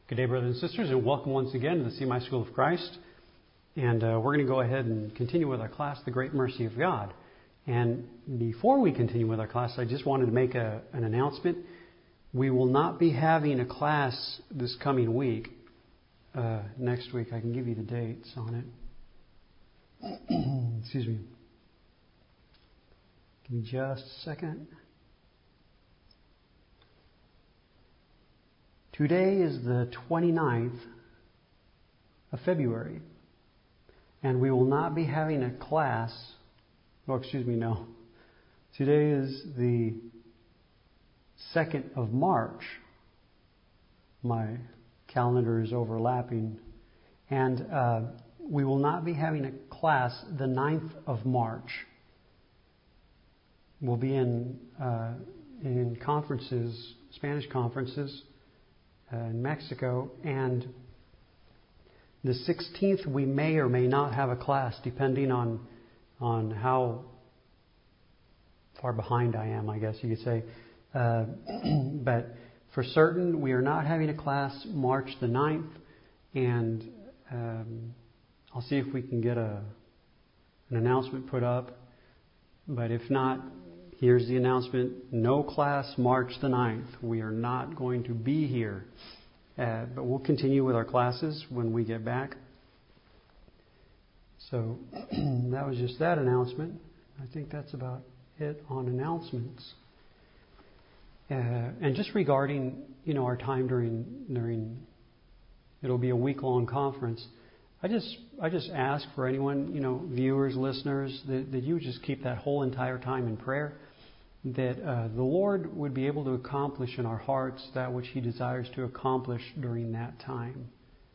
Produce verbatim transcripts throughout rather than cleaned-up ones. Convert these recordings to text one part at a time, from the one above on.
Good day, brothers and sisters, and welcome once again to the C M I School of Christ. And uh, we're going to go ahead and continue with our class, The Great Mercy of God. And before we continue with our class, I just wanted to make a, an announcement. We will not be having a class this coming week. Uh, next week, I can give you the dates on it. Excuse me. Give me just a second. Today is the twenty-ninth of February, and we will not be having a class. Oh, excuse me, no. Today is the second of March. My calendar is overlapping, and uh, we will not be having a class the ninth of March. We'll be in uh, in conferences, Spanish conferences. Uh, in Mexico, and the sixteenth we may or may not have a class depending on on how far behind I am, I guess you could say. Uh, but for certain, we are not having a class March the ninth, and um, I'll see if we can get a an announcement put up. But if not, here's the announcement. No class March the ninth. We are not going to be here. Uh, but we'll continue with our classes when we get back. So that was just that announcement. I think that's about it on announcements. Uh, and just regarding, you know, our time during during it'll be a week-long conference. I just I just ask for anyone, you know, viewers, listeners, that, that you just keep that whole entire time in prayer, that uh, the Lord would be able to accomplish in our hearts that which He desires to accomplish during that time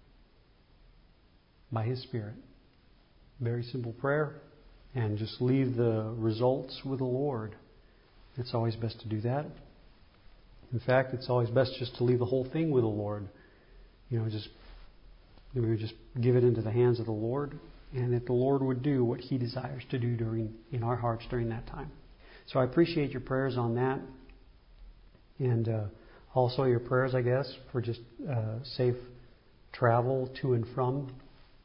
by His Spirit. Very simple prayer, and just leave the results with the Lord. It's always best to do that. In fact, it's always best just to leave the whole thing with the Lord. You know, just we would just give it into the hands of the Lord, and that the Lord would do what He desires to do during in our hearts during that time. So I appreciate your prayers on that, and uh, also your prayers, I guess, for just uh, safe travel to and from.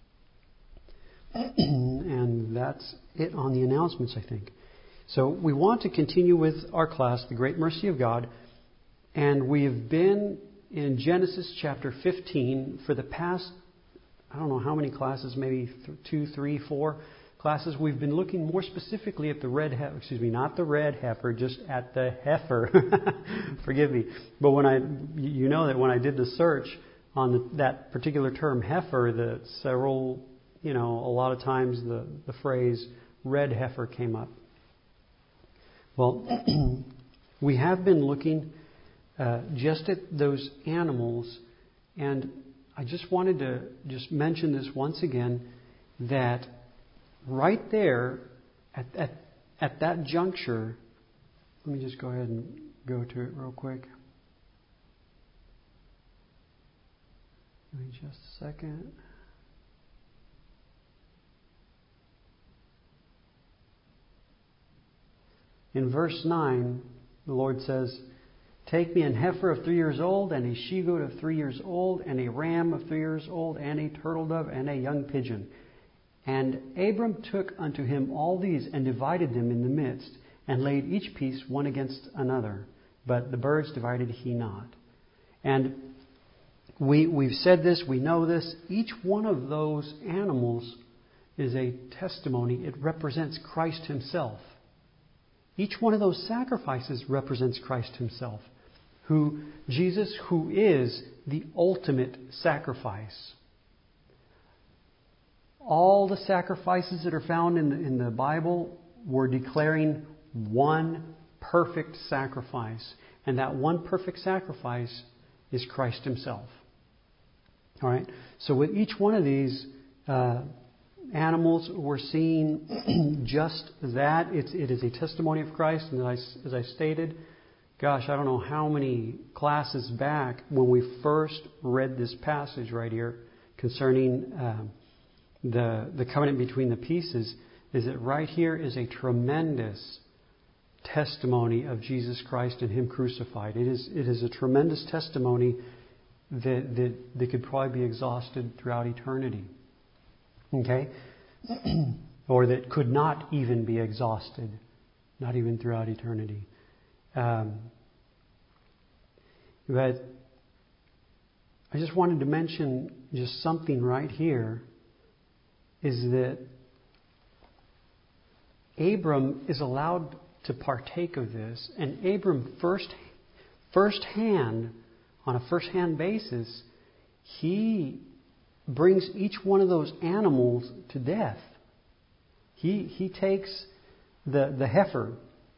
And that's it on the announcements, I think. So we want to continue with our class, The Great Mercy of God, and we have been in Genesis chapter fifteen for the past, I don't know how many classes, maybe th- two, three, four classes. We've been looking more specifically at the red heifer, excuse me, not the red heifer, just at the heifer. Forgive me. But when I, you know that when I did the search on the, that particular term heifer, the several, you know, a lot of times the, the phrase red heifer came up. Well, we have been looking uh, just at those animals, and I just wanted to just mention this once again, that right there, at, at at that juncture, let me just go ahead and go to it real quick. Give me just a second. In verse nine, the Lord says, "Take me an heifer of three years old, and a she-goat of three years old, and a ram of three years old, and a turtle dove, and a young pigeon." And Abram took unto him all these, and divided them in the midst, and laid each piece one against another. But the birds divided he not. And we, we've said this, we know this. Each one of those animals is a testimony. It represents Christ Himself. Each one of those sacrifices represents Christ Himself, who Jesus, who is the ultimate sacrifice. All the sacrifices that are found in the, in the Bible were declaring one perfect sacrifice. And that one perfect sacrifice is Christ Himself. All right. So with each one of these uh, animals, we're seeing just that. It's, it is a testimony of Christ. And as I, as I stated, gosh, I don't know how many classes back when we first read this passage right here concerning Um, the the covenant between the pieces, is that right here is a tremendous testimony of Jesus Christ and Him crucified. It is it is a tremendous testimony that, that, that could probably be exhausted throughout eternity. Okay? Or that could not even be exhausted, not even throughout eternity. Um, but I just wanted to mention just something right here, is that Abram is allowed to partake of this, and Abram first, firsthand, on a first-hand basis, he brings each one of those animals to death. He he takes the the heifer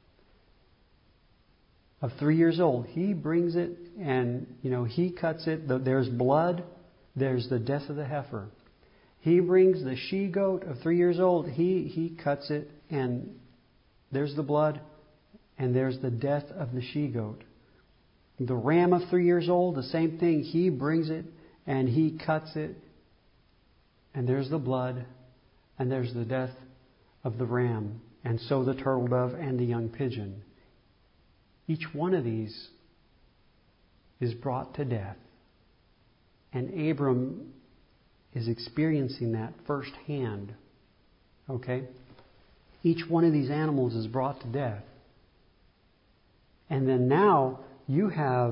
of three years old. He brings it, and you know he cuts it. There's blood. There's the death of the heifer. He brings the she-goat of three years old. He he cuts it, and there's the blood, and there's the death of the she-goat. The ram of three years old, the same thing. He brings it, and he cuts it, and there's the blood, and there's the death of the ram, and so the turtle dove and the young pigeon. Each one of these is brought to death. And Abram is experiencing that firsthand. Okay? Each one of these animals is brought to death. And then now you have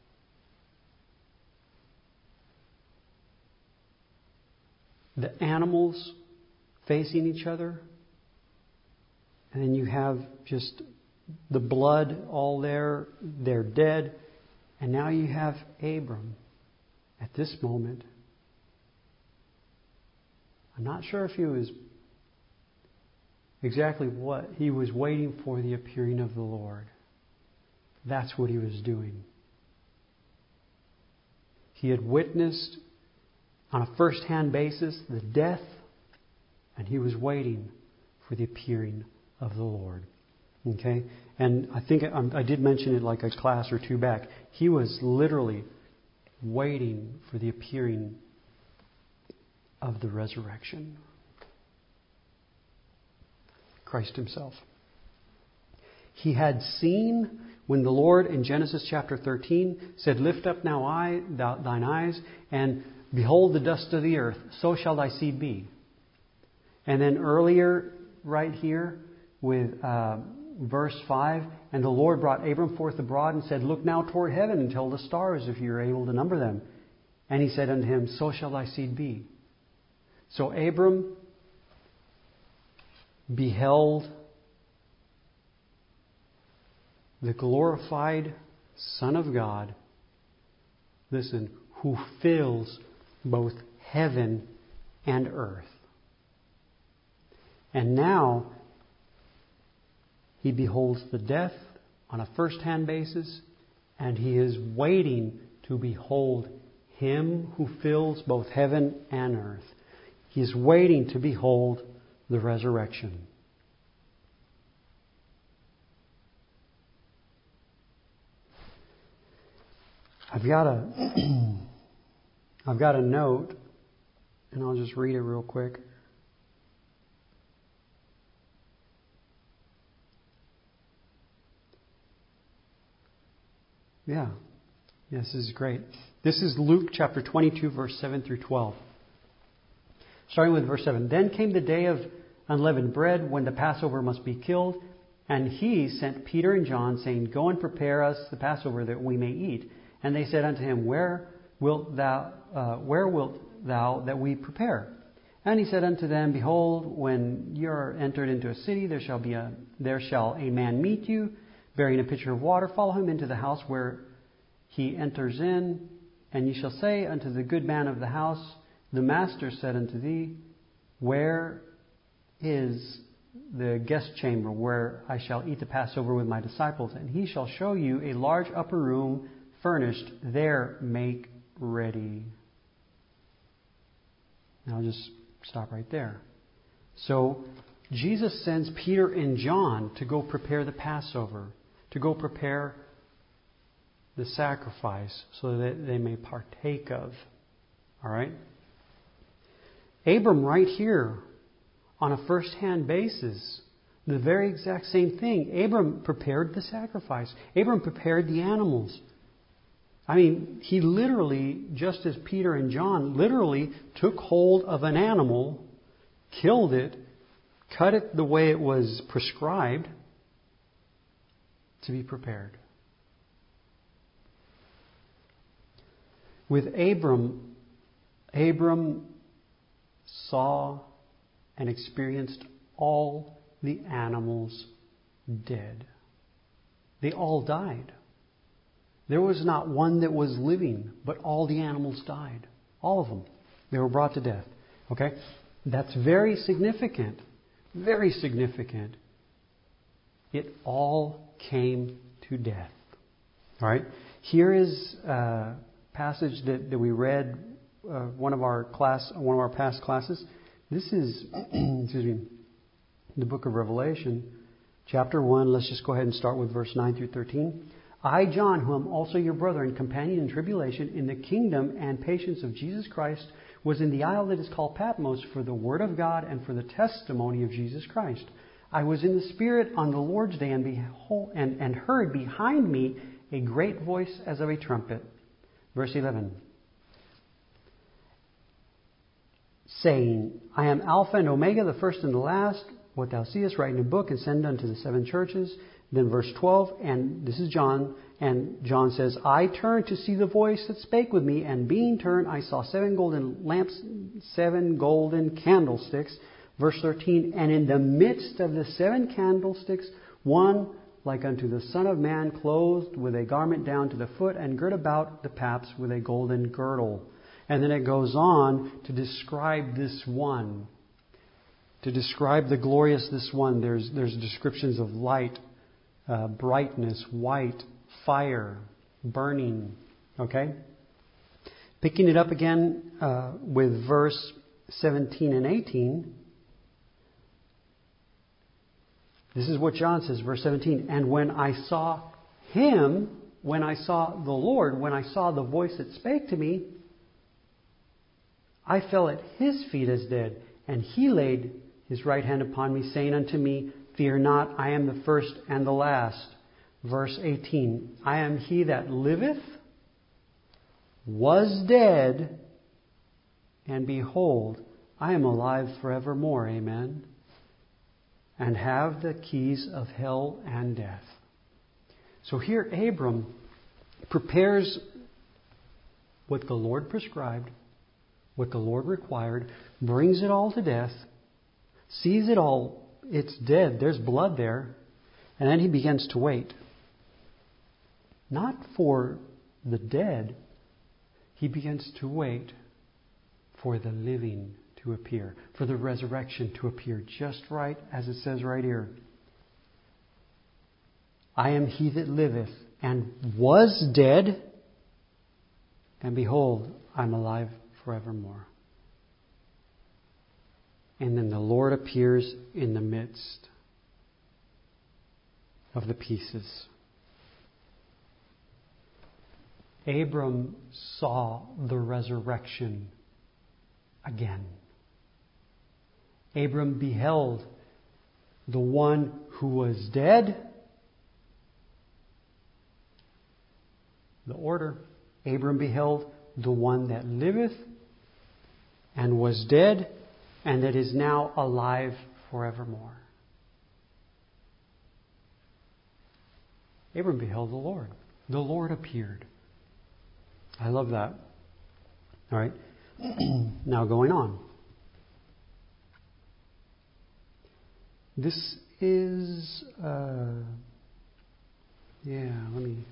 the animals facing each other. And then you have just the blood all there. They're dead. And now you have Abram at this moment. I'm not sure if he was exactly what. He was waiting for the appearing of the Lord. That's what he was doing. He had witnessed on a first-hand basis the death, and he was waiting for the appearing of the Lord. Okay? And I think I, I did mention it like a class or two back. He was literally waiting for the appearing of the resurrection. Christ himself. He had seen when the Lord in Genesis chapter thirteen said, "Lift up now I, thine eyes, and behold the dust of the earth, so shall thy seed be." And then earlier, right here, with uh, verse five, "And the Lord brought Abram forth abroad and said, Look now toward heaven and tell the stars, if you are able to number them. And he said unto him, So shall thy seed be." So Abram beheld the glorified Son of God, listen, who fills both heaven and earth. And now he beholds the death on a first-hand basis, and he is waiting to behold him who fills both heaven and earth. He is waiting to behold the resurrection. I've got a I've got a note, and I'll just read it real quick. Yeah. Yes, this is great. This is Luke chapter twenty-two, verse seven through twelve. Starting with verse seven. "Then came the day of unleavened bread, when the Passover must be killed. And he sent Peter and John, saying, Go and prepare us the Passover, that we may eat. And they said unto him, Where wilt thou, uh, where wilt thou that we prepare? And he said unto them, Behold, when ye are entered into a city, there shall be a there shall a man meet you, bearing a pitcher of water. Follow him into the house where he enters in. And ye shall say unto the good man of the house, The master said unto thee, Where is the guest chamber where I shall eat the Passover with my disciples? And he shall show you a large upper room furnished. There make ready." Now I'll just stop right there. So Jesus sends Peter and John to go prepare the Passover, to go prepare the sacrifice so that they may partake of. All right? Abram right here, on a first-hand basis, the very exact same thing. Abram prepared the sacrifice. Abram prepared the animals. I mean, he literally, just as Peter and John, literally took hold of an animal, killed it, cut it the way it was prescribed to be prepared. With Abram, Abram saw and experienced all the animals dead. They all died. There was not one that was living, but all the animals died. All of them. They were brought to death. Okay? That's very significant. Very significant. It all came to death. All right? Here is a passage that, that we read uh, one of our class, one of our past classes. This is, excuse me, the book of Revelation, chapter one. Let's just go ahead and start with verse nine through thirteen. I, John, who am also your brother and companion in tribulation, in the kingdom and patience of Jesus Christ, was in the isle that is called Patmos for the word of God and for the testimony of Jesus Christ. I was in the Spirit on the Lord's day and, behold, and, and heard behind me a great voice as of a trumpet. Verse eleven. Saying, I am Alpha and Omega, the first and the last. What thou seest, write in a book and send unto the seven churches. Then verse twelve, and this is John, and John says, I turned to see the voice that spake with me, and being turned, I saw seven golden lamps, seven golden candlesticks. Verse thirteen, and in the midst of the seven candlesticks, one like unto the Son of Man, clothed with a garment down to the foot, and girt about the paps with a golden girdle. And then it goes on to describe this one. To describe the glorious this one, there's, there's descriptions of light, uh, brightness, white, fire, burning. Okay? Picking it up again uh, with verse seventeen and eighteen. This is what John says, verse seventeen. And when I saw him, when I saw the Lord, when I saw the voice that spake to me, I fell at his feet as dead. And he laid his right hand upon me, saying unto me, Fear not, I am the first and the last. Verse eighteen. I am he that liveth, was dead, and behold, I am alive forevermore. Amen. And have the keys of hell and death. So here Abram prepares what the Lord prescribed, what the Lord required, brings it all to death, sees it all, it's dead, there's blood there, and then he begins to wait. Not for the dead, he begins to wait for the living to appear, for the resurrection to appear, just right as it says right here. I am he that liveth and was dead, and behold, I'm alive forevermore. And then the Lord appears in the midst of the pieces. Abram saw the resurrection again. Abram beheld the one who was dead. The order. Abram beheld the one that liveth and was dead and that is now alive forevermore. Abram beheld the Lord. The Lord appeared. I love that. All right. Now going on. This is, uh, yeah, let me,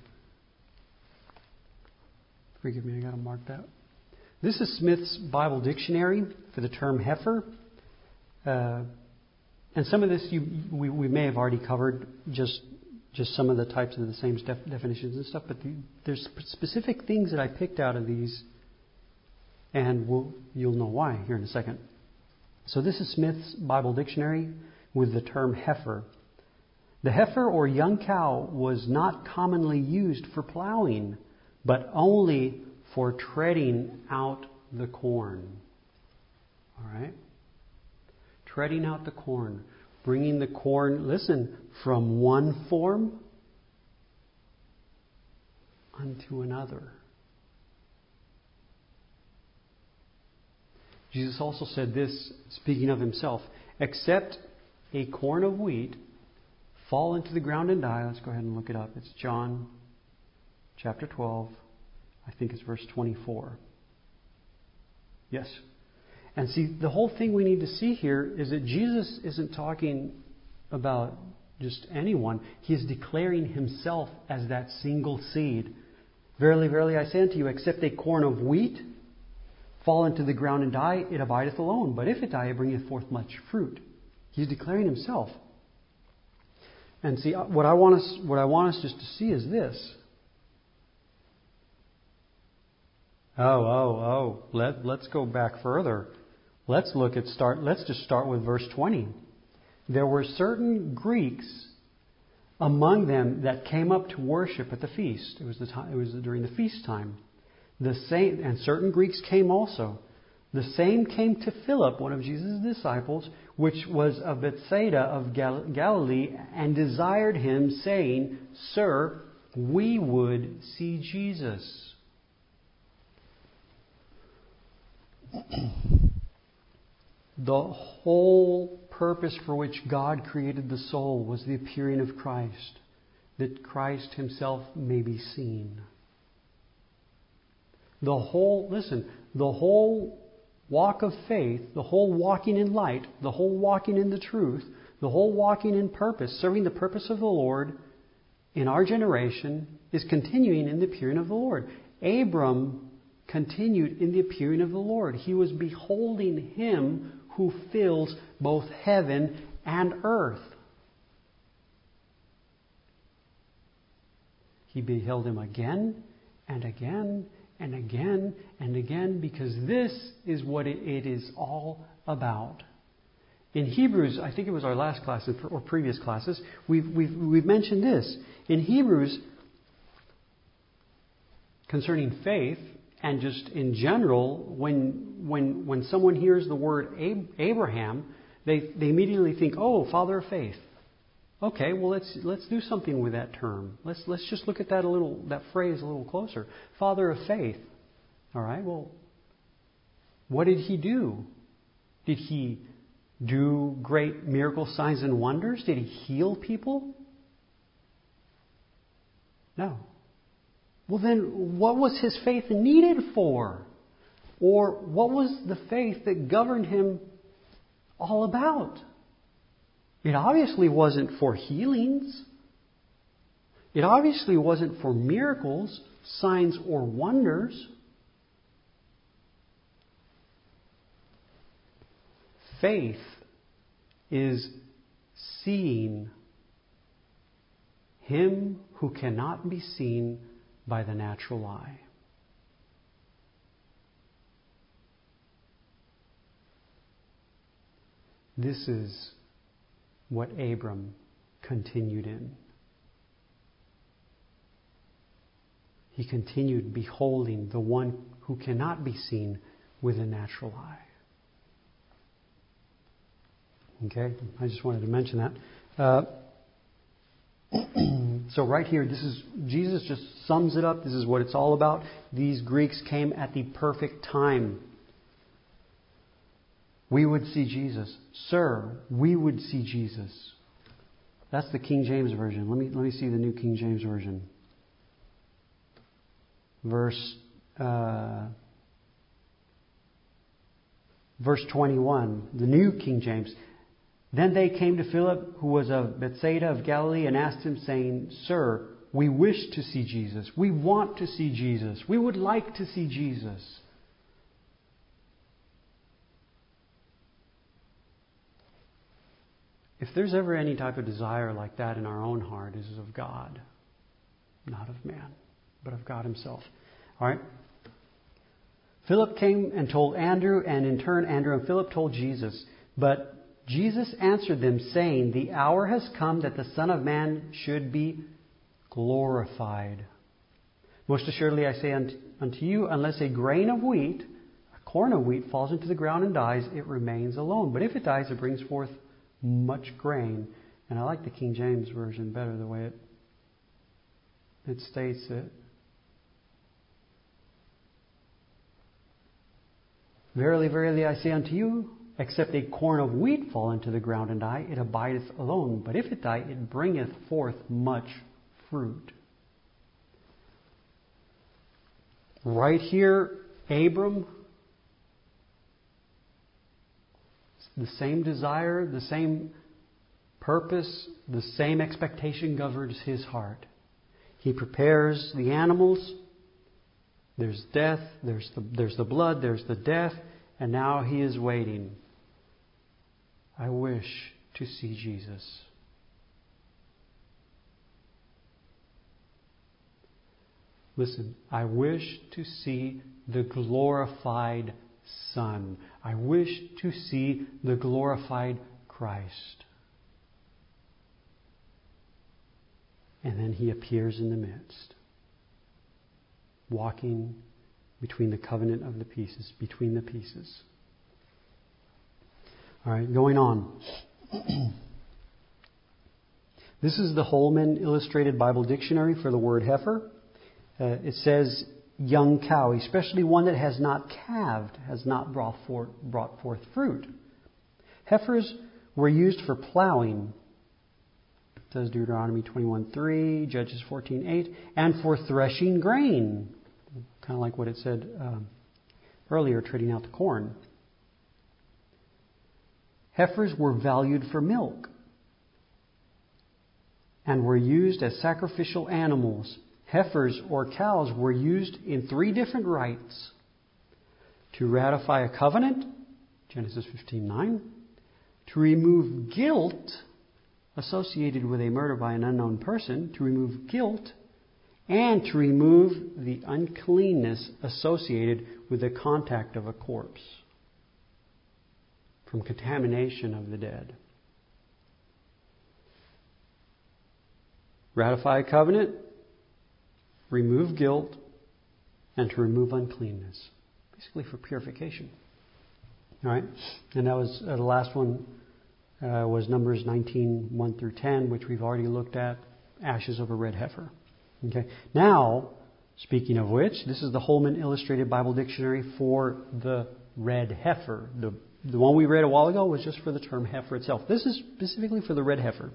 forgive me, I got to mark that. This is Smith's Bible Dictionary for the term heifer. Uh, and some of this you, we, we may have already covered, just just some of the types of the same def- definitions and stuff, but the, there's specific things that I picked out of these, and we'll, you'll know why here in a second. So this is Smith's Bible Dictionary with the term heifer. The heifer or young cow was not commonly used for plowing, but only for treading out the corn. All right? Treading out the corn. Bringing the corn, listen, from one form unto another. Jesus also said this, speaking of himself, except a corn of wheat fall into the ground and die. Let's go ahead and look it up. It's John chapter twelve. I think it's verse twenty-four. Yes. And see, the whole thing we need to see here is that Jesus isn't talking about just anyone. He is declaring himself as that single seed. Verily, verily, I say unto you, except a corn of wheat fall into the ground and die, it abideth alone. But if it die, it bringeth forth much fruit. He's declaring himself. And see, what I want us, what I want us just to see is this. Oh, oh, oh. Let, let's go back further. Let's look at start. Let's just start with verse twenty. There were certain Greeks among them that came up to worship at the feast. It was the time. It was during the feast time. The same, and certain Greeks came also. The same came to Philip, one of Jesus' disciples, which was of Bethsaida of Gal- Galilee, and desired him, saying, Sir, we would see Jesus. The whole purpose for which God created the soul was the appearing of Christ, that Christ himself may be seen. The whole, listen, the whole walk of faith, the whole walking in light, the whole walking in the truth, the whole walking in purpose, serving the purpose of the Lord in our generation is continuing in the appearing of the Lord. Abram continued in the appearing of the Lord. He was beholding him who fills both heaven and earth. He beheld him again and again and again and again, because this is what it, it is all about. In Hebrews, I think it was our last class or previous classes, we've, we've, we've mentioned this. In Hebrews, concerning faith, and just in general, when when when someone hears the word Ab- Abraham, they, they immediately think, oh, father of faith. Okay, well let's let's do something with that term. Let's let's just look at that a little that phrase a little closer. Father of faith. All right, well, what did he do? Did he do great miracle signs and wonders? Did he heal people? No. Well, then, what was his faith needed for? Or what was the faith that governed him all about? It obviously wasn't for healings. It obviously wasn't for miracles, signs, or wonders. Faith is seeing him who cannot be seen by the natural eye. This is what Abram continued in. He continued beholding the one who cannot be seen with the natural eye. Okay, I just wanted to mention that. Uh, So right here, this is Jesus just sums it up. This is what it's all about. These Greeks came at the perfect time. We would see Jesus. Sir, we would see Jesus. That's the King James Version. Let me let me see the New King James Version. Verse uh, verse twenty-one, the New King James. Then they came to Philip, who was of Bethsaida of Galilee, and asked him, saying, Sir, we wish to see Jesus. We want to see Jesus. We would like to see Jesus. If there's ever any type of desire like that in our own heart, it is of God, not of man, but of God himself. All right? Philip came and told Andrew, and in turn Andrew and Philip told Jesus. But Jesus answered them, saying, The hour has come that the Son of Man should be glorified. Most assuredly I say unto you, unless a grain of wheat, a corn of wheat, falls into the ground and dies, it remains alone. But if it dies, it brings forth much grain. And I like the King James Version better, the way it, it states it. Verily, verily, I say unto you, except a corn of wheat fall into the ground and die, it abideth alone. But if it die, it bringeth forth much fruit. Right here, Abram, the same desire, the same purpose, the same expectation governs his heart. He prepares the animals. There's death, there's the, there's the blood, there's the death, and now he is waiting. I wish to see Jesus. Listen, I wish to see the glorified Son. I wish to see the glorified Christ. And then he appears in the midst, walking between the covenant of the pieces, between the pieces. All right, going on. This is the Holman Illustrated Bible Dictionary for the word heifer. Uh, it says young cow, especially one that has not calved, has not brought forth, brought forth fruit. Heifers were used for plowing. It says Deuteronomy twenty-one three, Judges fourteen eight, and for threshing grain. Kind of like what it said um, earlier, treading out the corn. Heifers were valued for milk and were used as sacrificial animals. Heifers or cows were used in three different rites: to ratify a covenant, Genesis fifteen nine, to remove guilt associated with a murder by an unknown person, to remove guilt, and to remove the uncleanness associated with the contact of a corpse from contamination of the dead. Ratify a covenant, remove guilt, and to remove uncleanness. Basically for purification. All right? And that was uh, the last one uh, was Numbers nineteen, one through ten, which we've already looked at. Ashes of a red heifer. Okay. Now, speaking of which, this is the Holman Illustrated Bible Dictionary for the red heifer. The, the one we read a while ago was just for the term heifer itself. This is specifically for the red heifer.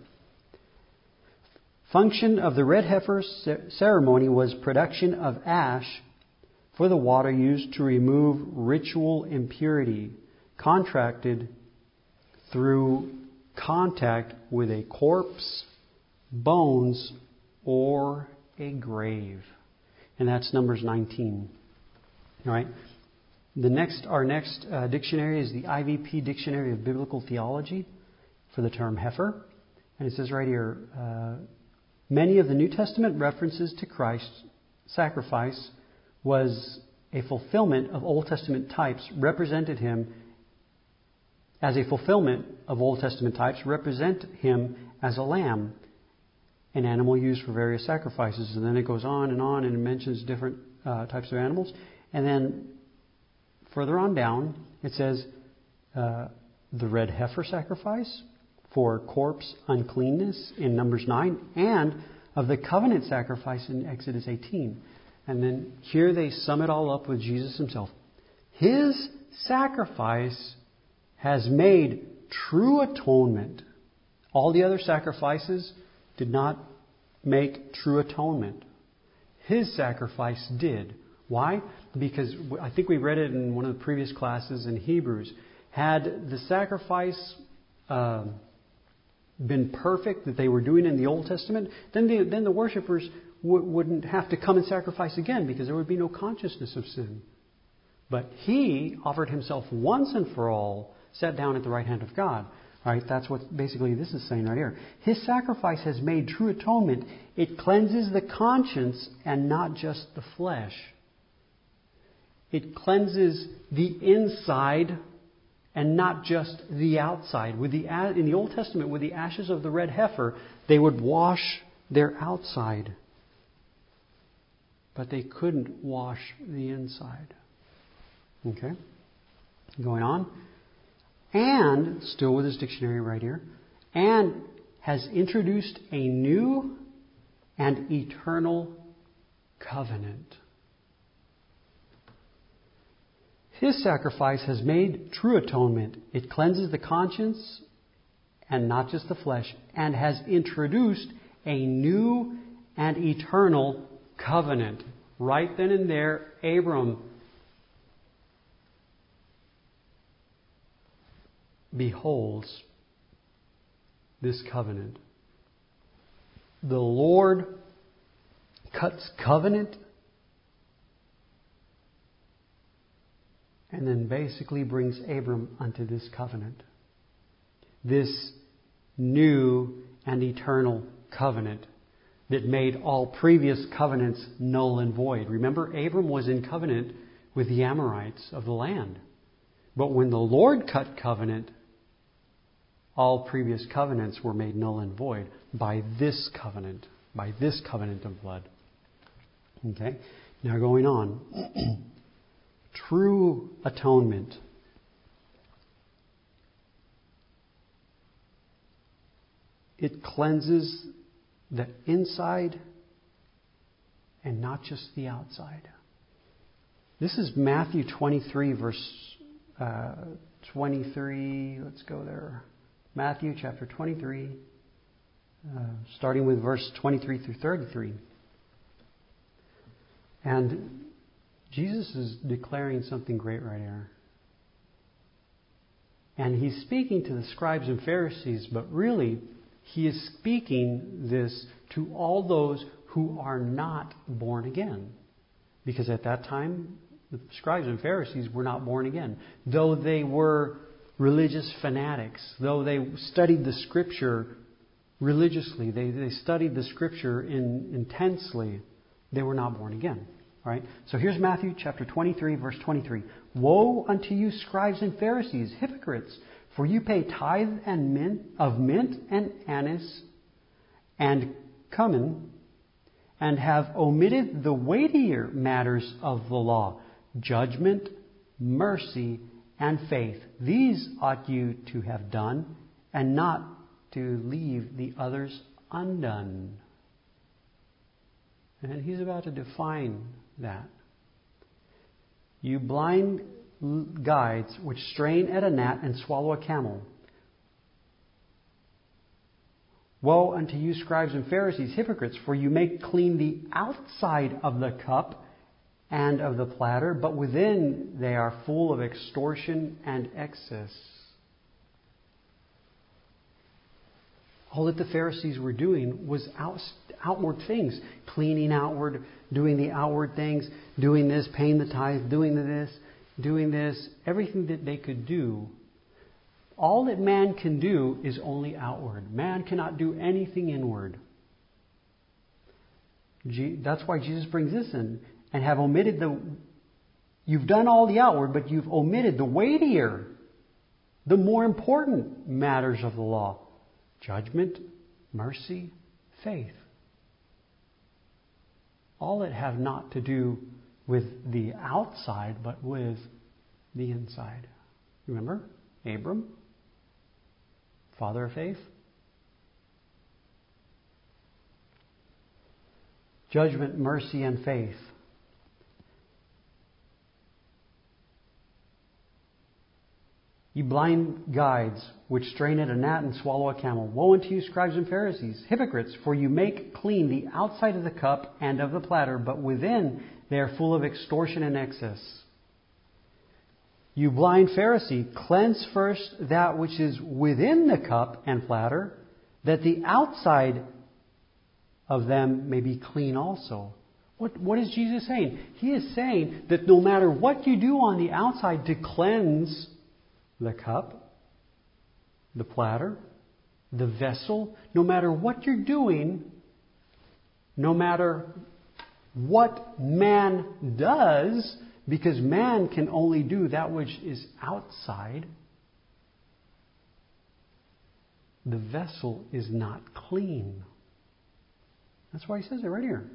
Function of the red heifer ceremony was production of ash for the water used to remove ritual impurity contracted through contact with a corpse, bones, or a grave. And that's Numbers nineteen. All right. The next, our next uh, dictionary is the I V P Dictionary of Biblical Theology for the term heifer. And it says right here, uh, many of the New Testament references to Christ's sacrifice was a fulfillment of Old Testament types represented him as a fulfillment of Old Testament types represent him as a lamb, an animal used for various sacrifices. And then it goes on and on and it mentions different uh, types of animals. And then further on down, it says uh, the red heifer sacrifice for corpse uncleanness in Numbers nine, and of the covenant sacrifice in Exodus eighteen. And then here they sum it all up with Jesus himself. His sacrifice has made true atonement. All the other sacrifices did not make true atonement. His sacrifice did. Why? Because I think we read it in one of the previous classes in Hebrews. Had the sacrifice uh, been perfect that they were doing in the Old Testament, then the, then the worshippers w- wouldn't have to come and sacrifice again because there would be no consciousness of sin. But He offered Himself once and for all, sat down at the right hand of God. All right, that's what basically this is saying right here. His sacrifice has made true atonement. It cleanses the conscience and not just the flesh. It cleanses the inside and not just the outside. With the in the Old Testament, with the ashes of the red heifer, they would wash their outside, but they couldn't wash the inside. Okay, going on. And, still with his dictionary right here, and has introduced a new and eternal covenant. His sacrifice has made true atonement. It cleanses the conscience and not just the flesh, and has introduced a new and eternal covenant. Right then and there, Abram beholds this covenant. The Lord cuts covenant and then basically brings Abram unto this covenant. This new and eternal covenant that made all previous covenants null and void. Remember, Abram was in covenant with the Amorites of the land. But when the Lord cut covenant, all previous covenants were made null and void by this covenant, by this covenant of blood. Okay? Now going on. True atonement. It cleanses the inside and not just the outside. This is Matthew twenty-three, verse uh, twenty-three. Let's go there. Matthew chapter twenty-three, uh, starting with verse twenty-three through thirty-three. And Jesus is declaring something great right here. And He's speaking to the scribes and Pharisees, but really, He is speaking this to all those who are not born again. Because at that time, the scribes and Pharisees were not born again. Though they were religious fanatics, though they studied the Scripture religiously, they, they studied the Scripture in, intensely, they were not born again. Right? So here's Matthew chapter twenty-three, verse twenty-three. Woe unto you, scribes and Pharisees, hypocrites! For you pay tithe and mint of mint and anise and cumin, and have omitted the weightier matters of the law, judgment, mercy, and faith. These ought you to have done, and not to leave the others undone. And He's about to define that. You blind guides which strain at a gnat and swallow a camel. Woe unto you, scribes and Pharisees, hypocrites, for you make clean the outside of the cup and of the platter, but within they are full of extortion and excess. All that the Pharisees were doing was out, outward things. Cleaning outward, doing the outward things, doing this, paying the tithe, doing this, doing this. Everything that they could do. All that man can do is only outward. Man cannot do anything inward. That's why Jesus brings this in. And have omitted the... You've done all the outward, but you've omitted the weightier, the more important matters of the law. Judgment, mercy, faith. All that have not to do with the outside, but with the inside. Remember? Abram, father of faith. Judgment, mercy, and faith. You blind guides, which strain at a gnat and swallow a camel. Woe unto you, scribes and Pharisees, hypocrites, for you make clean the outside of the cup and of the platter, but within they are full of extortion and excess. You blind Pharisee, cleanse first that which is within the cup and platter, that the outside of them may be clean also. What, what is Jesus saying? He is saying that no matter what you do on the outside to cleanse the cup, the platter, the vessel, no matter what you're doing, no matter what man does, because man can only do that which is outside, the vessel is not clean. That's why he says it right here.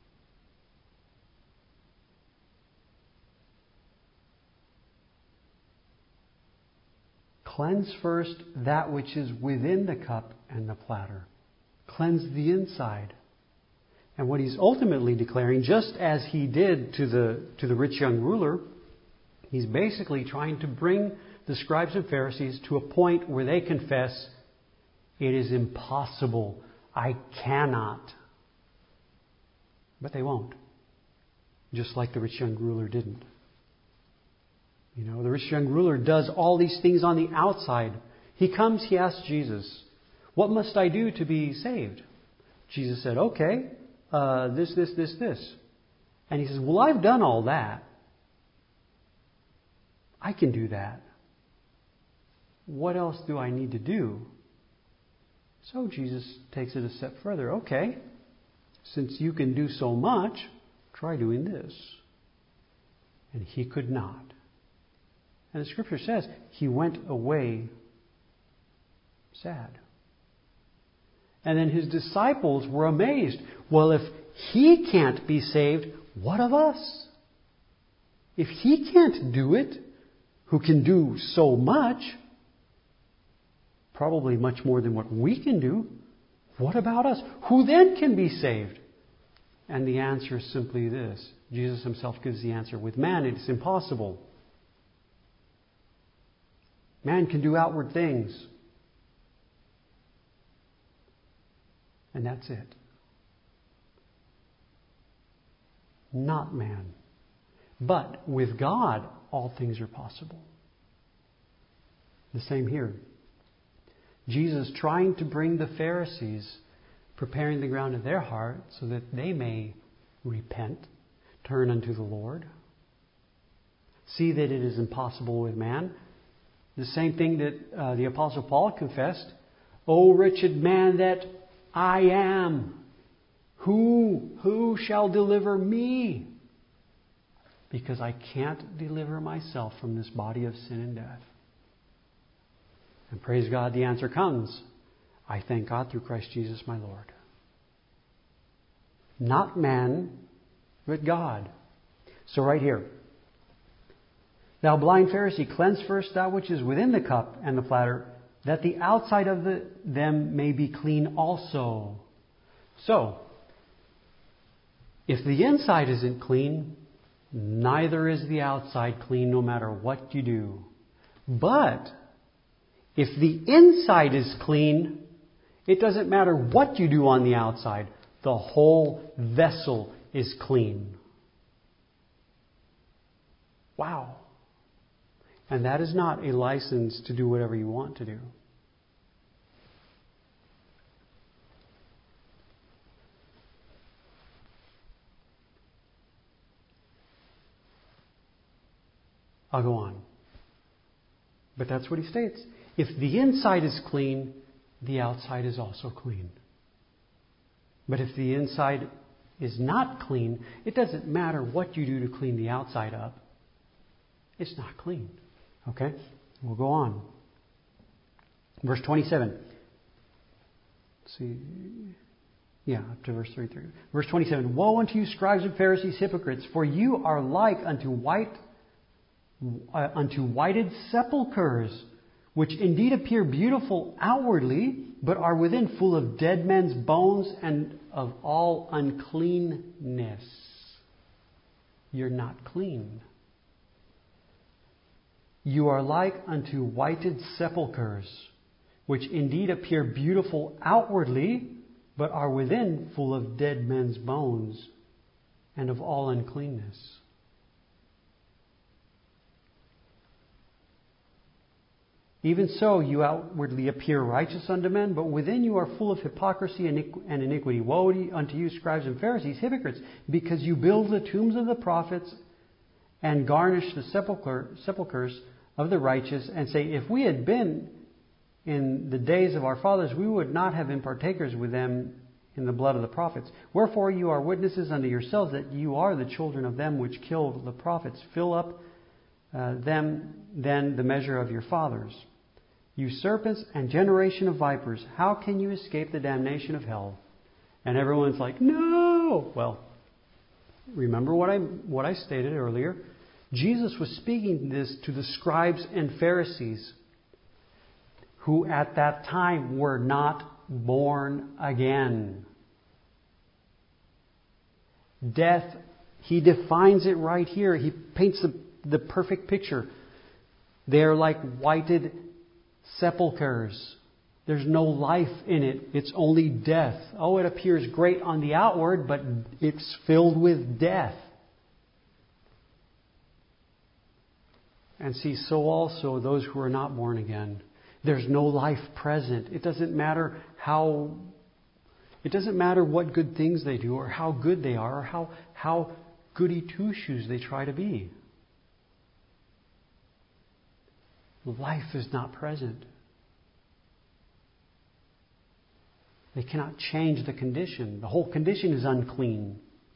Cleanse first that which is within the cup and the platter. Cleanse the inside. And what he's ultimately declaring, just as he did to the to the rich young ruler, He's basically trying to bring the scribes and Pharisees to a point where they confess, it is impossible. I cannot. But they won't. Just like the rich young ruler didn't. You know, the rich young ruler does all these things on the outside. He comes, he asks Jesus, what must I do to be saved? Jesus said, okay, uh, this, this, this, this. And he says, well, I've done all that. I can do that. What else do I need to do? So Jesus takes it a step further. Okay, since you can do so much, try doing this. And he could not. And the scripture says he went away sad. And then his disciples were amazed. Well, if he can't be saved, what of us? If he can't do it, who can do so much, probably much more than what we can do, what about us? Who then can be saved? And the answer is simply this. Jesus himself gives the answer. With man, it's impossible. Man can do outward things. And that's it. Not man. But with God, all things are possible. The same here. Jesus trying to bring the Pharisees, preparing the ground of their heart so that they may repent, turn unto the Lord. See that it is impossible with man. The same thing that uh, the Apostle Paul confessed. O wretched man that I am, who, who shall deliver me? Because I can't deliver myself from this body of sin and death. And praise God, the answer comes. I thank God through Christ Jesus my Lord. Not man, but God. So right here. Thou blind Pharisee, cleanse first that which is within the cup and the platter, that the outside of the, them may be clean also. So, if the inside isn't clean, neither is the outside clean no matter what you do. But, if the inside is clean, it doesn't matter what you do on the outside. The whole vessel is clean. Wow. And that is not a license to do whatever you want to do. I'll go on. But that's what he states. If the inside is clean, the outside is also clean. But if the inside is not clean, it doesn't matter what you do to clean the outside up. It's not clean. Okay? We'll go on. Verse twenty-seven. Let's see. Yeah, up to verse thirty-three. Verse twenty-seven. Woe unto you, scribes and Pharisees, hypocrites, for you are like unto white, uh, unto whited sepulchres, which indeed appear beautiful outwardly, but are within full of dead men's bones and of all uncleanness. You're not clean. You are like unto whited sepulchres, which indeed appear beautiful outwardly, but are within full of dead men's bones and of all uncleanness. Even so, you outwardly appear righteous unto men, but within you are full of hypocrisy and iniquity. Woe unto you, scribes and Pharisees, hypocrites, because you build the tombs of the prophets and garnish the sepulchre, sepulchres of the righteous, and say, if we had been in the days of our fathers, we would not have been partakers with them in the blood of the prophets. Wherefore you are witnesses unto yourselves that you are the children of them which killed the prophets. Fill up uh, them then the measure of your fathers. You serpents and generation of vipers, how can you escape the damnation of hell? And everyone's like, no! Well, remember what I what I stated earlier? Jesus was speaking this to the scribes and Pharisees who at that time were not born again. Death, he defines it right here. He paints the the perfect picture. They're like whited sepulchres. There's no life in it. It's only death. Oh, it appears great on the outward, but it's filled with death. And see, so also those who are not born again. There's no life present. It doesn't matter how, it doesn't matter what good things they do or how good they are or how, how goody two-shoes they try to be. Life is not present. They cannot change the condition. The whole condition is unclean.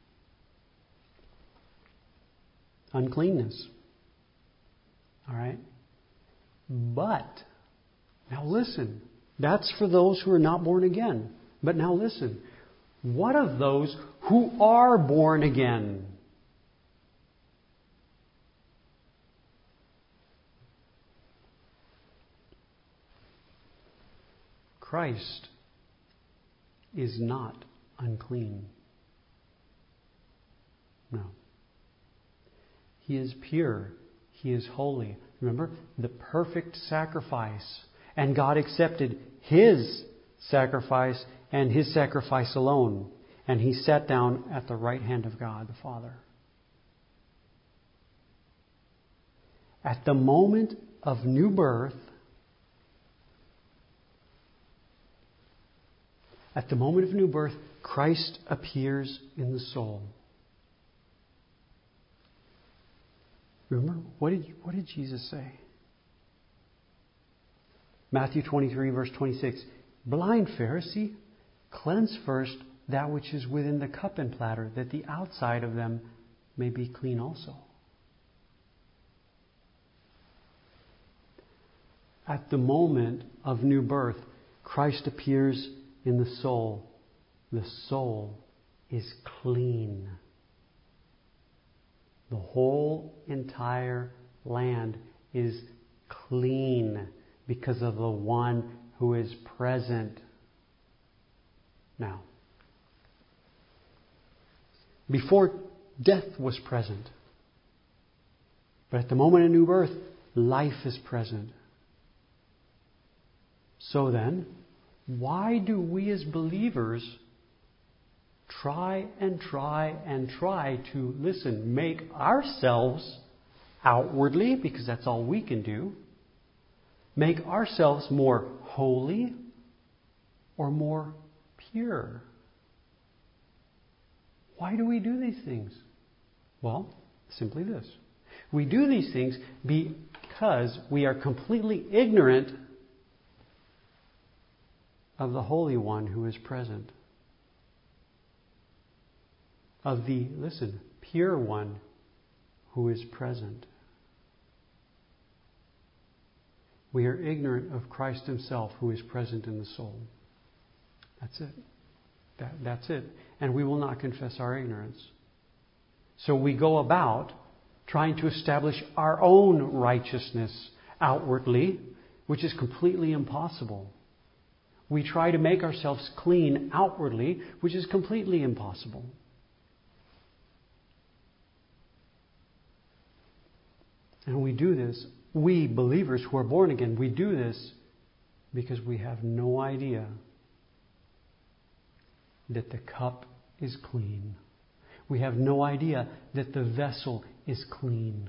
Uncleanness. All right? But, now listen. That's for those who are not born again. But now listen. What of those who are born again? Christ is not unclean. No. He is pure. He is holy. Remember, the perfect sacrifice. And God accepted His sacrifice and His sacrifice alone. And He sat down at the right hand of God the Father. At the moment of new birth, At the moment of new birth, Christ appears in the soul. Remember, what did, what did Jesus say? Matthew twenty-three, verse twenty-six. Blind Pharisee, cleanse first that which is within the cup and platter, that the outside of them may be clean also. At the moment of new birth, Christ appears in the soul. The soul is clean. The whole entire land is clean because of the one who is present. Now, before death was present, but at the moment of new birth, life is present. So then, why do we as believers try and try and try to, listen, make ourselves outwardly, because that's all we can do, make ourselves more holy or more pure? Why do we do these things? Well, simply this. We do these things because we are completely ignorant of the Holy One who is present. Of the, listen, pure one who is present. We are ignorant of Christ Himself who is present in the soul. That's it. That, that's it. And we will not confess our ignorance. So we go about trying to establish our own righteousness outwardly, which is completely impossible. We try to make ourselves clean outwardly, which is completely impossible. And we do this, we believers who are born again, we do this because we have no idea that the cup is clean. We have no idea that the vessel is clean.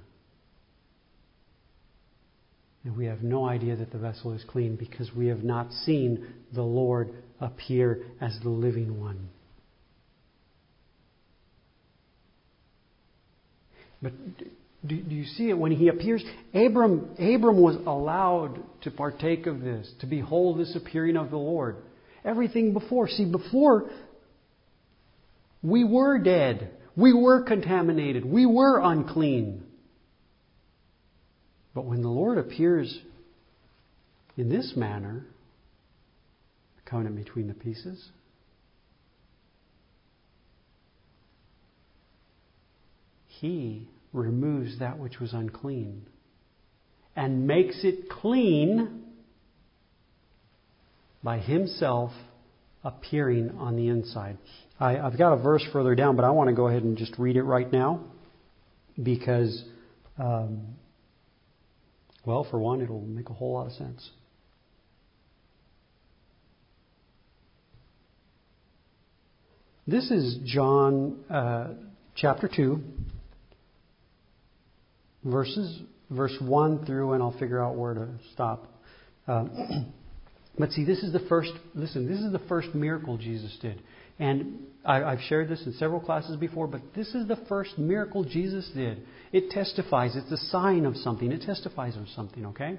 And we have no idea that the vessel is clean because we have not seen the Lord appear as the living one. But do, do you see it? When He appears, Abram, Abram was allowed to partake of this, to behold this appearing of the Lord. Everything before. See, before, we were dead. We were contaminated. We were unclean. But when the Lord appears in this manner, the covenant between the pieces, He removes that which was unclean and makes it clean by Himself appearing on the inside. I, I've got a verse further down, but I want to go ahead and just read it right now because Um, well, for one, it'll make a whole lot of sense. This is John uh, chapter two, verses verse one through, and I'll figure out where to stop. Uh, but see, this is the first. Listen, this is the first miracle Jesus did, and I, I've shared this in several classes before. But this is the first miracle Jesus did. It testifies. It's a sign of something. It testifies of something. Okay.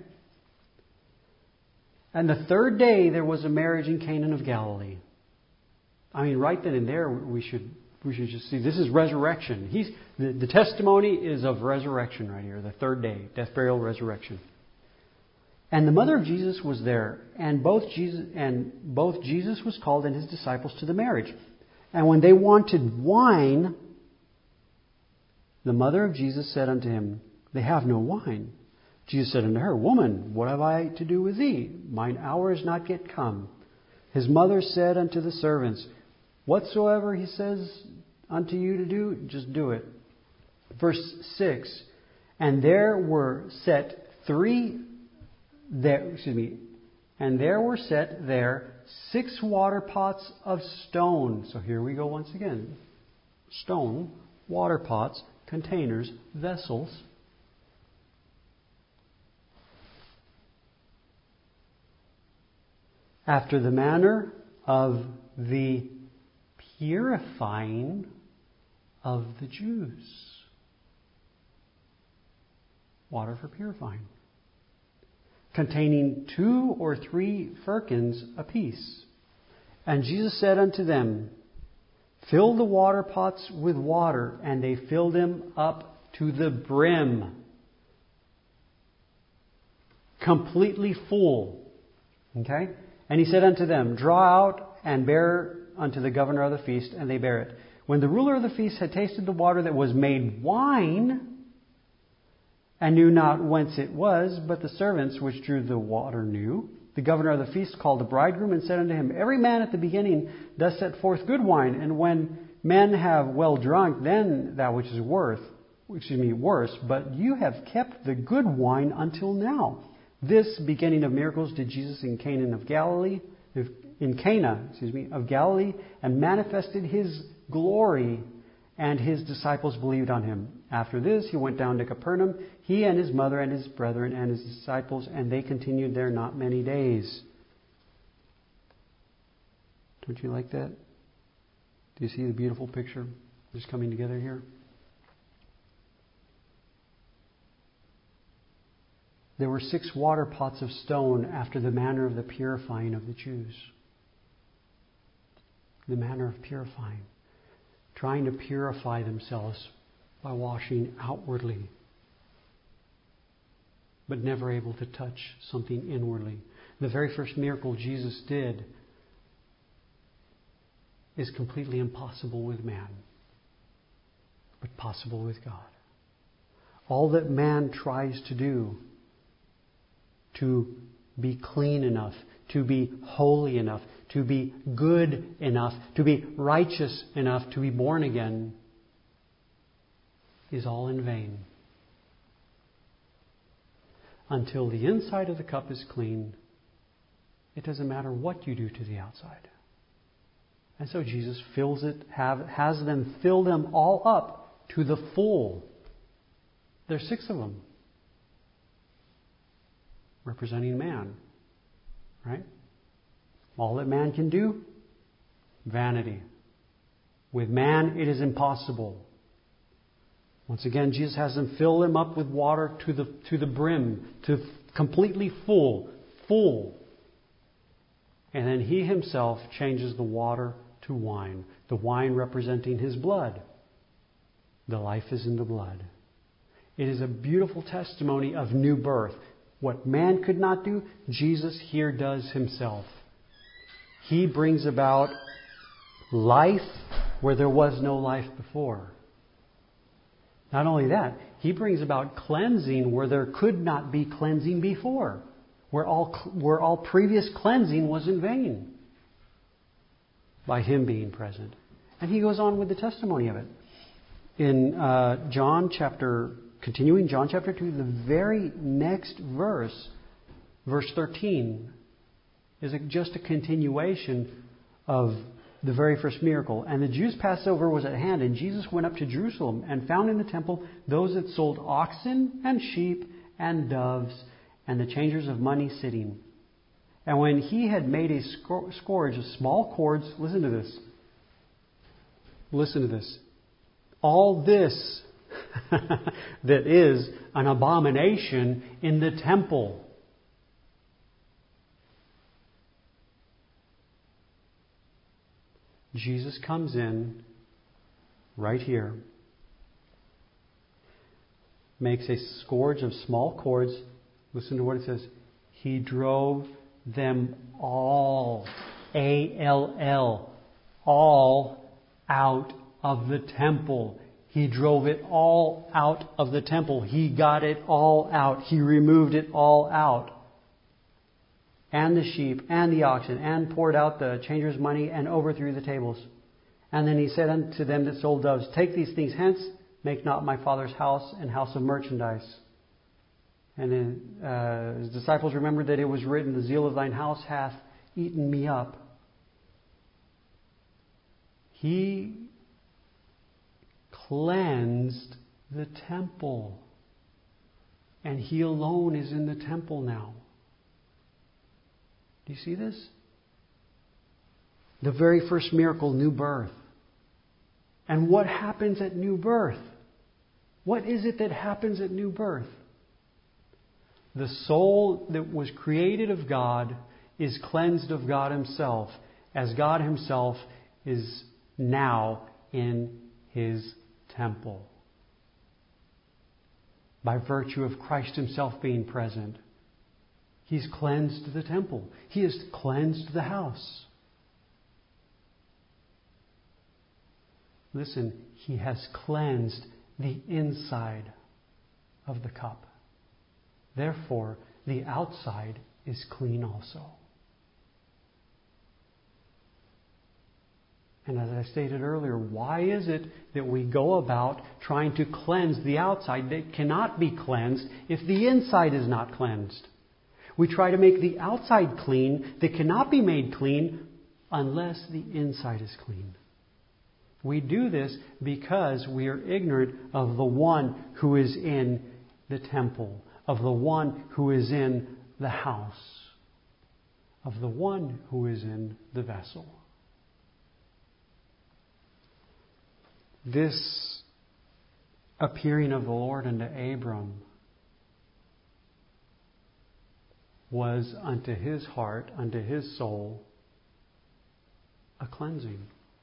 And the third day there was a marriage in Cana of Galilee. I mean, right then and there, we should we should just see this is resurrection. He's the, the testimony is of resurrection right here, the third day, death, burial, resurrection. And the mother of Jesus was there, and both Jesus and both Jesus was called and his disciples to the marriage. And when they wanted wine, the mother of Jesus said unto him, They have no wine. Jesus said unto her, Woman, what have I to do with thee? Mine hour is not yet come. His mother said unto the servants, Whatsoever he says unto you to do, just do it. Verse six, and there were set three, there, excuse me, and there were set there six water pots of stone. So here we go once again. Stone, water pots, containers, vessels. After the manner of the purifying of the Jews. Water for purifying. Containing two or three firkins apiece. And Jesus said unto them, Fill the water pots with water. And they filled them up to the brim. Completely full. Okay? And he said unto them, Draw out and bear unto the governor of the feast, and they bear it. When the ruler of the feast had tasted the water that was made wine, and knew not whence it was, but the servants which drew the water knew, the governor of the feast called the bridegroom and said unto him, Every man at the beginning does set forth good wine, and when men have well drunk, then that which is worth, excuse me, worse. But you have kept the good wine until now. This beginning of miracles did Jesus in Cana of Galilee, in Cana, excuse me, of Galilee, and manifested his glory, and his disciples believed on him. After this, he went down to Capernaum, he and his mother and his brethren and his disciples, and they continued there not many days. Don't you like that? Do you see the beautiful picture just coming together here? There were six water pots of stone after the manner of the purifying of the Jews. The manner of purifying. Trying to purify themselves by washing outwardly, but never able to touch something inwardly. The very first miracle Jesus did is completely impossible with man, but possible with God. All that man tries to do to be clean enough, to be holy enough, to be good enough, to be righteous enough, to be born again, is all in vain. Until the inside of the cup is clean, it doesn't matter what you do to the outside. And so Jesus fills it, have, has them fill them all up to the full. There's six of them, representing man, right? All that man can do, vanity. With man, it is impossible. Once again, Jesus has them fill them up with water to the to the brim, to completely full, full. And then he himself changes the water to wine, the wine representing his blood. The life is in the blood. It is a beautiful testimony of new birth. What man could not do, Jesus here does himself. He brings about life where there was no life before. Not only that, he brings about cleansing where there could not be cleansing before, where all where all previous cleansing was in vain, by him being present. And he goes on with the testimony of it. In uh, John chapter, Continuing John chapter two, the very next verse, verse thirteen, is just a continuation of the very first miracle. And the Jews' Passover was at hand, and Jesus went up to Jerusalem and found in the temple those that sold oxen and sheep and doves and the changers of money sitting. And when he had made a scourge of small cords, listen to this. Listen to this. All this that is an abomination in the temple. Jesus comes in right here, makes a scourge of small cords. Listen to what it says. He drove them all, A L L, all out of the temple. He drove it all out of the temple. He got it all out. He removed it all out. And the sheep and the oxen, and poured out the changers' money, and overthrew the tables. And then he said unto them that sold doves, Take these things hence, make not my Father's house an house of merchandise. And then, uh, his disciples remembered that it was written, The zeal of thine house hath eaten me up. He cleansed the temple. And he alone is in the temple now. Do you see this? The very first miracle, new birth. And what happens at new birth? What is it that happens at new birth? The soul that was created of God is cleansed of God Himself, as God Himself is now in His temple. By virtue of Christ Himself being present. He's cleansed the temple. He has cleansed the house. Listen, He has cleansed the inside of the cup. Therefore, the outside is clean also. And as I stated earlier, why is it that we go about trying to cleanse the outside that cannot be cleansed if the inside is not cleansed? We try to make the outside clean that cannot be made clean unless the inside is clean. We do this because we are ignorant of the one who is in the temple, of the one who is in the house, of the one who is in the vessel. This appearing of the Lord unto Abram was unto his heart, unto his soul, a cleansing.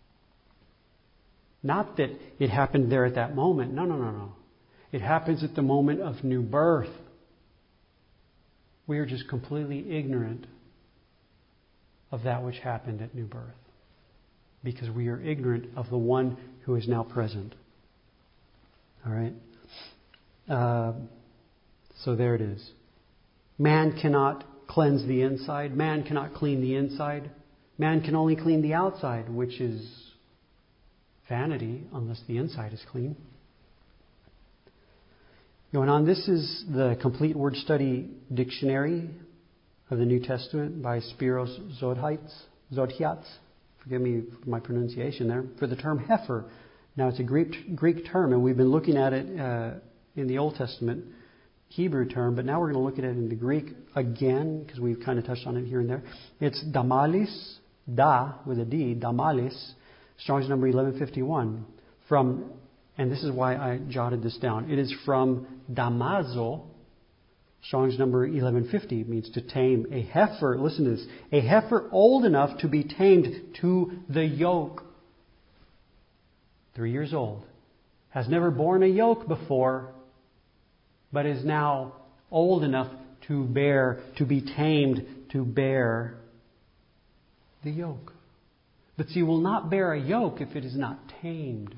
Not that it happened there at that moment. No, no, no, no. It happens at the moment of new birth. We are just completely ignorant of that which happened at new birth. Because we are ignorant of the one who is now present. All right? Uh, so there it is. Man cannot cleanse the inside. Man cannot clean the inside. Man can only clean the outside, which is vanity, unless the inside is clean. Going on, this is the Complete Word Study Dictionary of the New Testament by Spiros Zodhiates. Zodhiates. Forgive me for my pronunciation there. For the term heifer. Now, it's a Greek, Greek term, and we've been looking at it uh, in the Old Testament Hebrew term, but now we're going to look at it in the Greek again, because we've kind of touched on it here and there. It's damalis, da, with a D, damalis, Strong's number eleven fifty-one. From, and this is why I jotted this down, it is from damazo, Strong's number eleven fifty, means to tame a heifer. Listen to this. A heifer old enough to be tamed to the yoke. Three years old. Has never borne a yoke before, but is now old enough to bear, to be tamed, to bear the yoke. But see, will not bear a yoke if it is not tamed.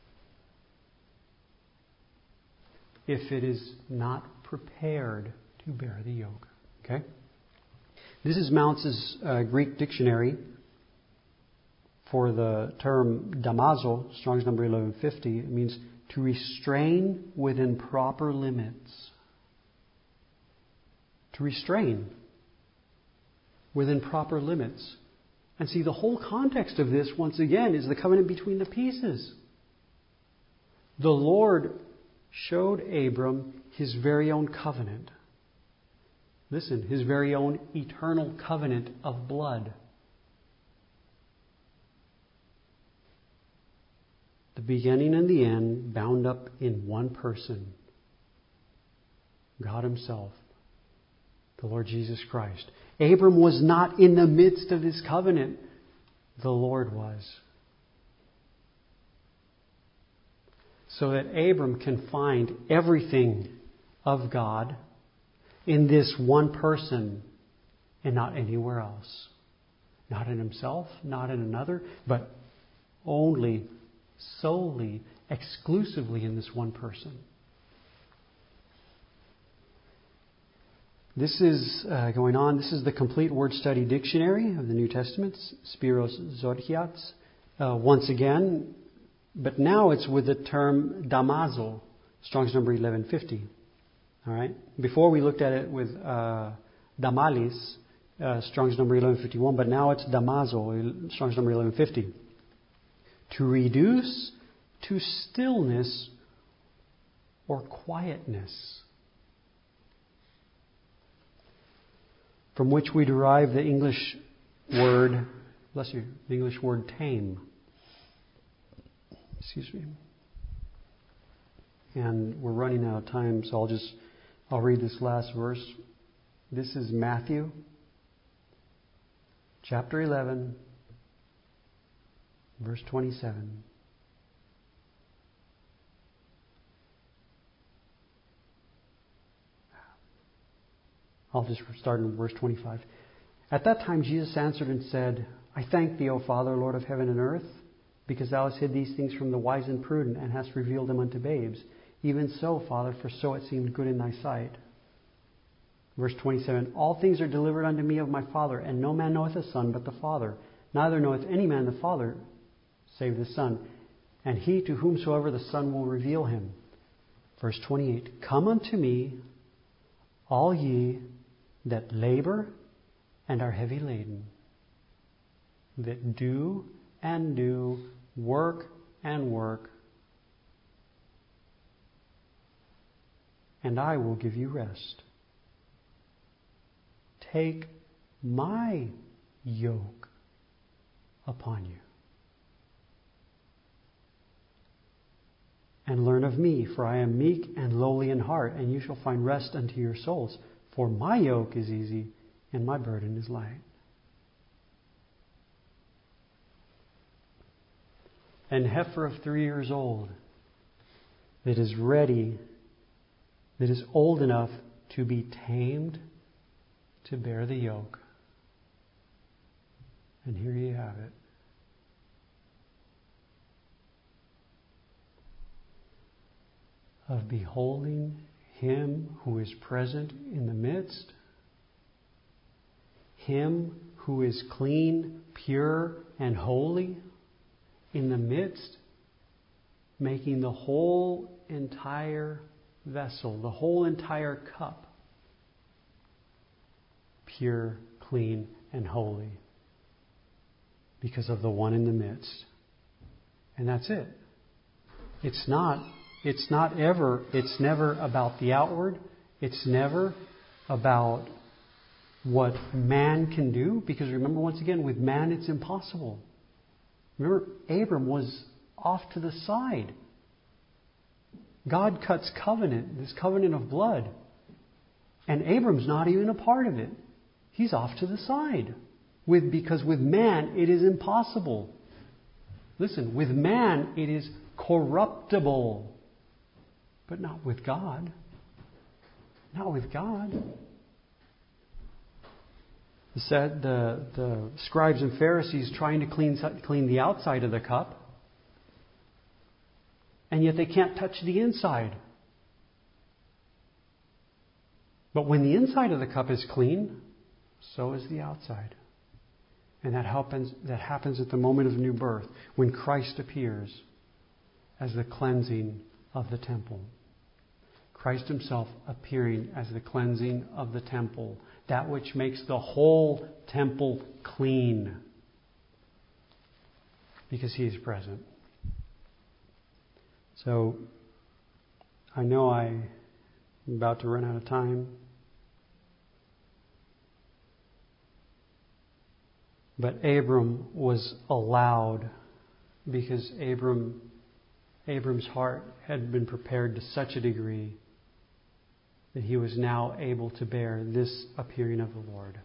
If it is not prepared to bear the yoke. Okay? This is Mounce's uh, Greek dictionary for the term damazo, Strong's number eleven fifty. It means to restrain within proper limits. To restrain within proper limits. And see, the whole context of this, once again, is the covenant between the pieces. The Lord showed Abram His very own covenant. Listen, His very own eternal covenant of blood. The beginning and the end bound up in one person. God Himself. The Lord Jesus Christ. Abram was not in the midst of His covenant. The Lord was. So that Abram can find everything of God in this one person and not anywhere else. Not in himself, not in another, but only, solely, exclusively in this one person. This is uh, going on. This is the Complete Word Study Dictionary of the New Testament, Spiros Zodhiats. Uh, once again, but now it's with the term damazo, Strong's number eleven fifty. All right. Before we looked at it with uh, damalis, uh, Strong's number eleven fifty-one, but now it's damazo, Strong's number eleven fifty. To reduce to stillness or quietness. From which we derive the English word, bless you, the English word tame. Excuse me. And we're running out of time, so I'll just, I'll read this last verse. This is Matthew, chapter eleven, verse twenty-seven. I'll just start in verse twenty-five. At that time Jesus answered and said, I thank Thee, O Father, Lord of heaven and earth, because Thou hast hid these things from the wise and prudent, and hast revealed them unto babes. Even so, Father, for so it seemed good in Thy sight. Verse twenty-seven. All things are delivered unto me of my Father, and no man knoweth the Son but the Father. Neither knoweth any man the Father, save the Son, and he to whomsoever the Son will reveal Him. Verse twenty-eight. Come unto me, all ye that labor and are heavy laden, that do and do, work and work, and I will give you rest. Take my yoke upon you, and learn of me, for I am meek and lowly in heart, and you shall find rest unto your souls. For my yoke is easy and my burden is light. An heifer of three years old that is ready, that is old enough to be tamed to bear the yoke. And here you have it. Of beholding Him who is present in the midst, Him who is clean, pure, and holy in the midst, making the whole entire vessel, the whole entire cup, pure, clean, and holy because of the one in the midst. And that's it. It's not It's not ever, it's never about the outward. It's never about what man can do. Because remember, once again, with man it's impossible. Remember, Abram was off to the side. God cuts covenant, this covenant of blood. And Abram's not even a part of it. He's off to the side. With, because with man it is impossible. Listen, with man it is corruptible. But not with God. Not with God. The, said the, the scribes and Pharisees trying to clean, clean the outside of the cup. And yet they can't touch the inside. But when the inside of the cup is clean, so is the outside. And that happens, that happens at the moment of new birth, when Christ appears as the cleansing of the temple. Christ himself appearing as the cleansing of the temple, that which makes the whole temple clean, because he is present. So, I know I'm about to run out of time. But Abram was allowed, because Abram, Abram's heart had been prepared to such a degree that he was now able to bear this appearing of the Lord.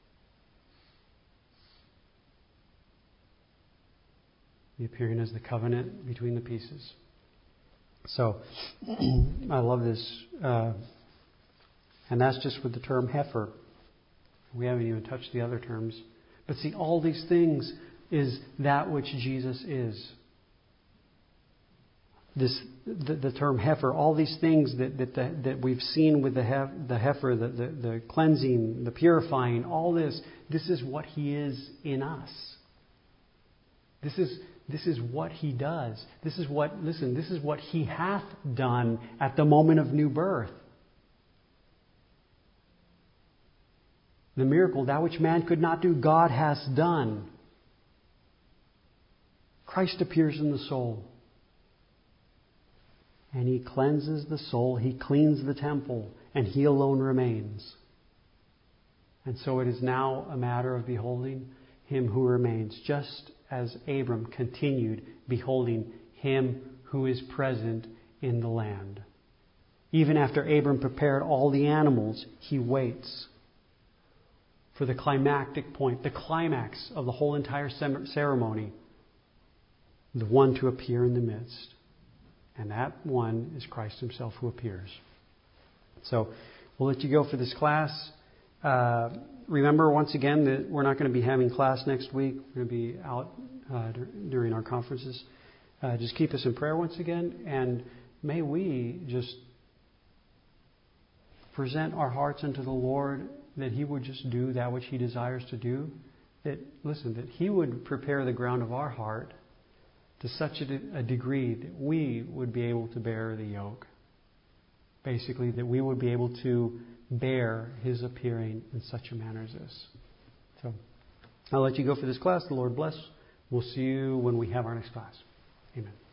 The appearing as the covenant between the pieces. So, I love this. Uh, and that's just with the term heifer. We haven't even touched the other terms. But see, all these things is that which Jesus is. This, the, the term heifer, all these things that that, the, that we've seen with the, hef, the heifer, the, the, the cleansing, the purifying, all this, this is what he is in us. This is this is what he does. This is what, listen, this is what he hath done at the moment of new birth. The miracle, that which man could not do, God has done. Christ appears in the soul. And he cleanses the soul. He cleans the temple. And he alone remains. And so it is now a matter of beholding him who remains. Just as Abram continued beholding him who is present in the land. Even after Abram prepared all the animals, he waits for the climactic point, the climax of the whole entire ceremony, the one to appear in the midst. And that one is Christ himself who appears. So we'll let you go for this class. Uh, remember, once again, that we're not going to be having class next week. We're going to be out uh, d- during our conferences. Uh, just keep us in prayer once again. And may we just present our hearts unto the Lord, that he would just do that which he desires to do. That, listen, that he would prepare the ground of our heart to such a, de- a degree that we would be able to bear the yoke. Basically, that we would be able to bear his appearing in such a manner as this. So, I'll let you go for this class. The Lord bless. We'll see you when we have our next class. Amen.